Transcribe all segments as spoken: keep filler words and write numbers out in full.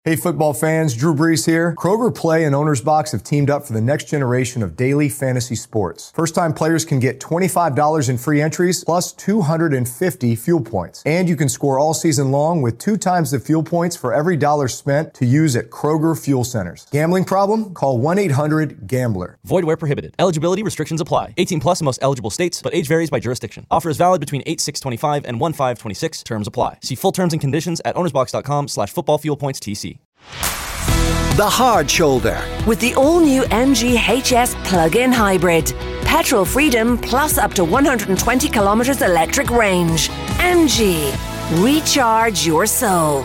Hey football fans, Drew Brees here. Kroger Play and Owner's Box have teamed up for the next generation of daily fantasy sports. First-time players can get twenty-five dollars in free entries plus two hundred fifty fuel points. And you can score all season long with two times the fuel points for every dollar spent to use at Kroger Fuel Centers. Gambling problem? Call one eight hundred gambler. Void where prohibited. Eligibility restrictions apply. eighteen plus in most eligible states, but age varies by jurisdiction. Offer is valid between eight six twenty-five and one five twenty-six. Terms apply. See full terms and conditions at ownersbox.com slash football fuel points TC. The Hard Shoulder. With the all-new M G H S plug-in hybrid. Petrol freedom plus up to one hundred twenty kilometres electric range. M G. Recharge your soul.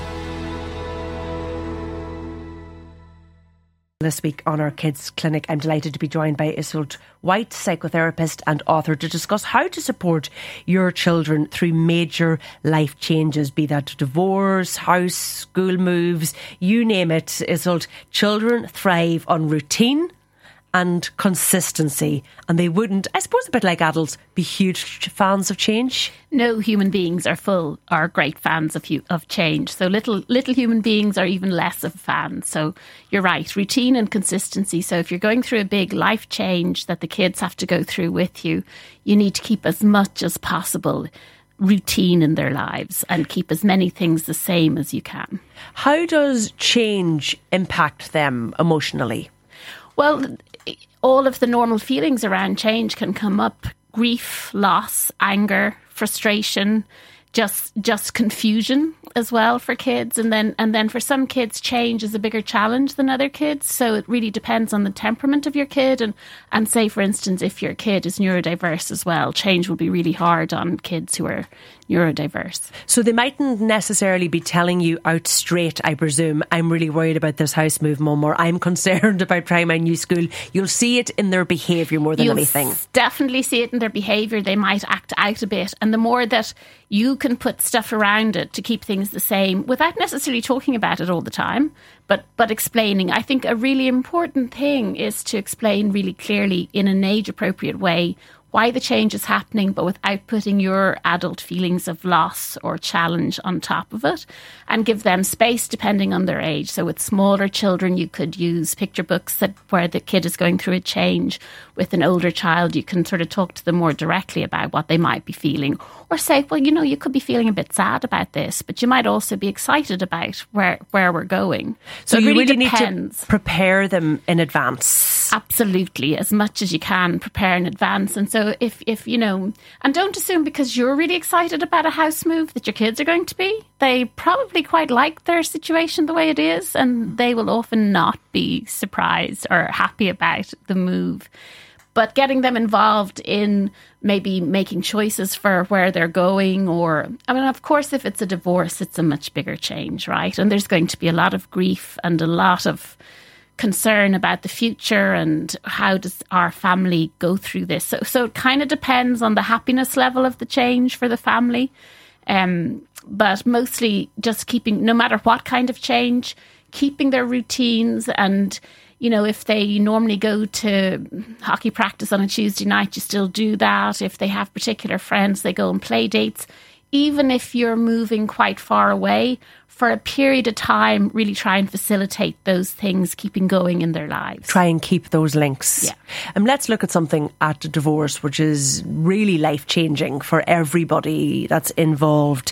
This week on our Kids Clinic, I'm delighted to be joined by Iseult White, psychotherapist and author, to discuss how to support your children through major life changes, be that divorce, house, school moves, you name it. Iseult, children thrive on routine and consistency, and they wouldn't, I suppose a bit like adults, be huge fans of change. No human beings are full are great fans of of change. So little little human beings are even less of fans. So you're right, routine and consistency. So if you're going through a big life change that the kids have to go through with you, you need to keep as much as possible routine in their lives and keep as many things the same as you can. How does change impact them emotionally? Well, all of the normal feelings around change can come up. Grief, loss, anger, frustration, just just confusion as well for kids. And then and then for some kids, change is a bigger challenge than other kids. So it really depends on the temperament of your kid. And, and say, for instance, if your kid is neurodiverse as well, change will be really hard on kids who are neurodiverse. So they mightn't necessarily be telling you out straight, I presume, I'm really worried about this house move, Mum, or I'm concerned about trying my new school. You'll see it in their behaviour more than You'll anything. S- definitely see it in their behaviour. They might act out a bit. And the more that you can put stuff around it to keep things the same without necessarily talking about it all the time, but but explaining. I think a really important thing is to explain really clearly in an age-appropriate way why the change is happening, but without putting your adult feelings of loss or challenge on top of it, and give them space depending on their age. So with smaller children, you could use picture books that where the kid is going through a change. With an older child, you can sort of talk to them more directly about what they might be feeling, or say, well, you know, you could be feeling a bit sad about this, but you might also be excited about where, where we're going. So, so it you really, really depends. need to prepare them in advance. Absolutely, as much as you can, prepare in advance. And so if, if you know, and don't assume because you're really excited about a house move that your kids are going to be. They probably quite like their situation the way it is, and they will often not be surprised or happy about the move. But getting them involved in maybe making choices for where they're going, or, I mean, of course, if it's a divorce, it's a much bigger change, right? And there's going to be a lot of grief and a lot of concern about the future and how does our family go through this. So, so it kind of depends on the happiness level of the change for the family. Um, but mostly just keeping, no matter what kind of change, keeping their routines. And, you know, if they normally go to hockey practice on a Tuesday night, you still do that. If they have particular friends, they go on play dates. Even if you're moving quite far away, for a period of time, really try and facilitate those things keeping going in their lives. Try and keep those links. Yeah. And let's look at something at divorce, which is really life-changing for everybody that's involved.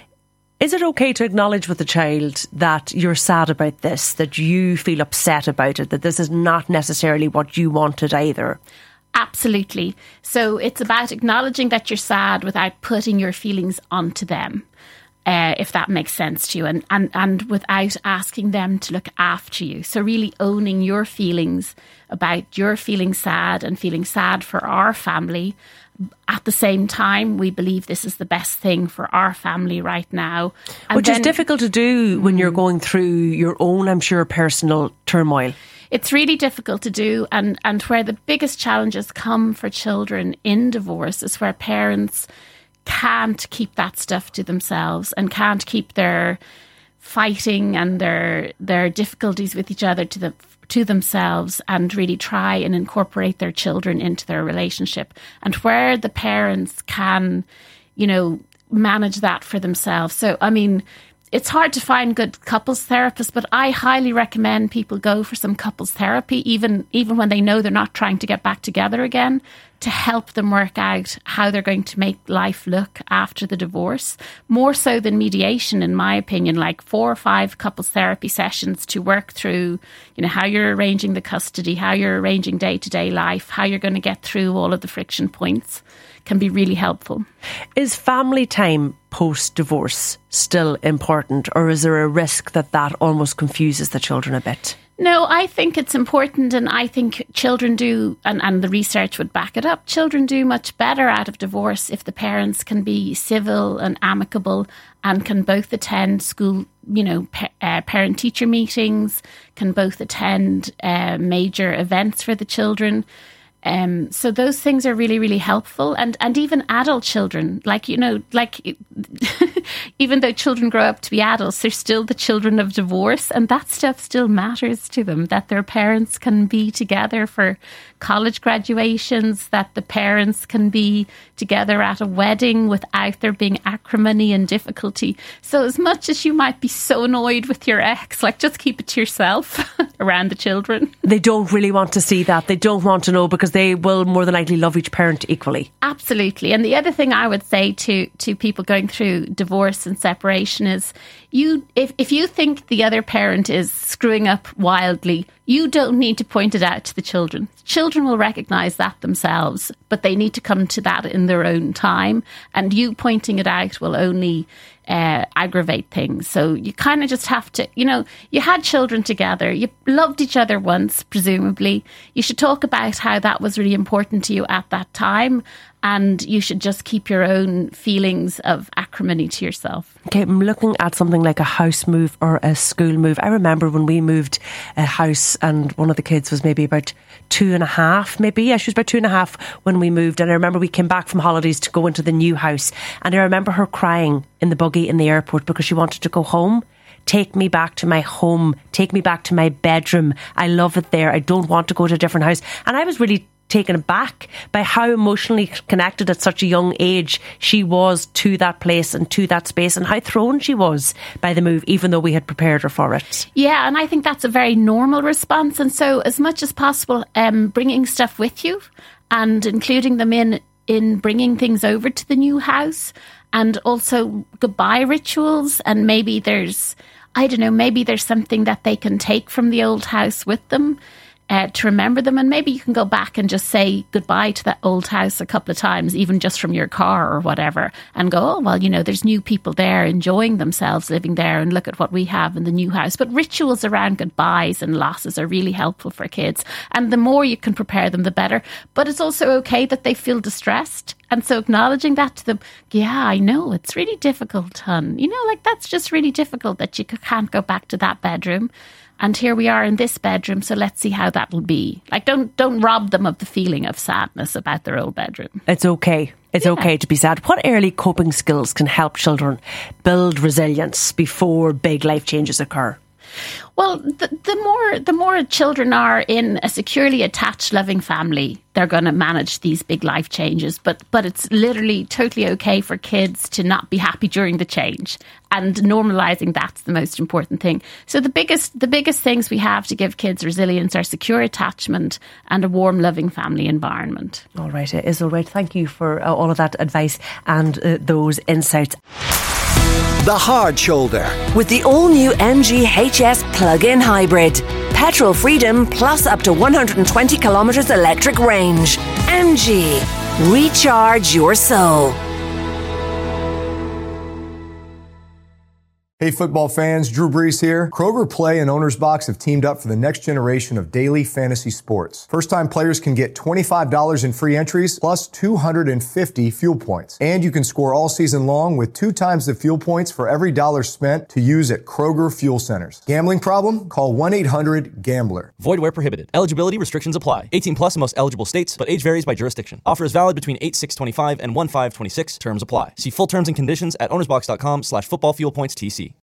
Is it okay to acknowledge with the child that you're sad about this, that you feel upset about it, that this is not necessarily what you wanted either? Absolutely. So it's about acknowledging that you're sad without putting your feelings onto them. Uh, if that makes sense to you, and, and, and without asking them to look after you. So really owning your feelings about your feeling sad and feeling sad for our family. At the same time, we believe this is the best thing for our family right now. And Which then, is difficult to do when you're going through your own, I'm sure, personal turmoil. It's really difficult to do, and, and where the biggest challenges come for children in divorce is where parents can't keep that stuff to themselves and can't keep their fighting and their their difficulties with each other to the to themselves, and really try and incorporate their children into their relationship. And where the parents can, you know, manage that for themselves. So, I mean, it's hard to find good couples therapists, but I highly recommend people go for some couples therapy, even even when they know they're not trying to get back together again, to help them work out how they're going to make life look after the divorce. More so than mediation, in my opinion, like four or five couples therapy sessions to work through, you know, how you're arranging the custody, how you're arranging day-to-day life, how you're going to get through all of the friction points can be really helpful. Is family time post-divorce still important, or is there a risk that that almost confuses the children a bit? No, I think it's important, and I think children do, and, and the research would back it up, children do much better out of divorce if the parents can be civil and amicable and can both attend school, you know, pa- uh, parent-teacher meetings, can both attend uh, major events for the children. Um, so those things are really, really helpful. And, and even adult children, like, you know, like even though children grow up to be adults, they're still the children of divorce. And that stuff still matters to them, that their parents can be together for college graduations, that the parents can be together at a wedding without there being acrimony and difficulty. So as much as you might be so annoyed with your ex, like, just keep it to yourself around the children. They don't really want to see that. They don't want to know, because they will more than likely love each parent equally. Absolutely. And the other thing I would say to, to people going through divorce and separation is, you if, if you think the other parent is screwing up wildly, you don't need to point it out to the children. Children will recognise that themselves, but they need to come to that in their own time. And you pointing it out will only uh, aggravate things. So you kind of just have to, you know, you had children together, you loved each other once, presumably. You should talk about how that was really important to you at that time. And you should just keep your own feelings of acrimony to yourself. Okay, I'm looking at something like a house move or a school move. I remember when we moved a house and one of the kids was maybe about two and a half, maybe. Yeah, she was about two and a half when we moved. And I remember we came back from holidays to go into the new house. And I remember her crying in the buggy in the airport because she wanted to go home. Take me back to my home. Take me back to my bedroom. I love it there. I don't want to go to a different house. And I was really taken aback by how emotionally connected at such a young age she was to that place and to that space, and how thrown she was by the move, even though we had prepared her for it. Yeah, and I think that's a very normal response. And so as much as possible, um, bringing stuff with you and including them in, in bringing things over to the new house, and also goodbye rituals. And maybe there's, I don't know, maybe there's something that they can take from the old house with them. Uh, to remember them, and maybe you can go back and just say goodbye to that old house a couple of times, even just from your car or whatever, and go, oh, well, you know, there's new people there enjoying themselves living there, and look at what we have in the new house. But rituals around goodbyes and losses are really helpful for kids, and the more you can prepare them, the better. But it's also okay that they feel distressed, and so acknowledging that to them, yeah, I know, it's really difficult, hun. You know, like, that's just really difficult that you can't go back to that bedroom. And here we are in this bedroom, so let's see how that will be. Like, don't don't rob them of the feeling of sadness about their old bedroom. It's okay. It's yeah. okay to be sad. What early coping skills can help children build resilience before big life changes occur? Well, the, the more the more children are in a securely attached, loving family, they're going to manage these big life changes. But but it's literally totally okay for kids to not be happy during the change, and normalising that's the most important thing. So the biggest the biggest things we have to give kids resilience are secure attachment and a warm, loving family environment. All right, uh, Isolde, thank you for uh, all of that advice and uh, those insights. The Hard Shoulder. With the all-new M G H S plug-in hybrid. Petrol freedom plus up to one hundred twenty kilometres electric range. M G. Recharge your soul. Hey football fans, Drew Brees here. Kroger Play and Owner's Box have teamed up for the next generation of daily fantasy sports. First-time players can get twenty-five dollars in free entries plus two hundred fifty fuel points. And you can score all season long with two times the fuel points for every dollar spent to use at Kroger Fuel Centers. Gambling problem? Call one eight hundred gambler. Void where prohibited. Eligibility restrictions apply. eighteen plus in most eligible states, but age varies by jurisdiction. Offer is valid between eight six twenty-five and one five twenty-six. Terms apply. See full terms and conditions at ownersbox.com slash football fuel points TC.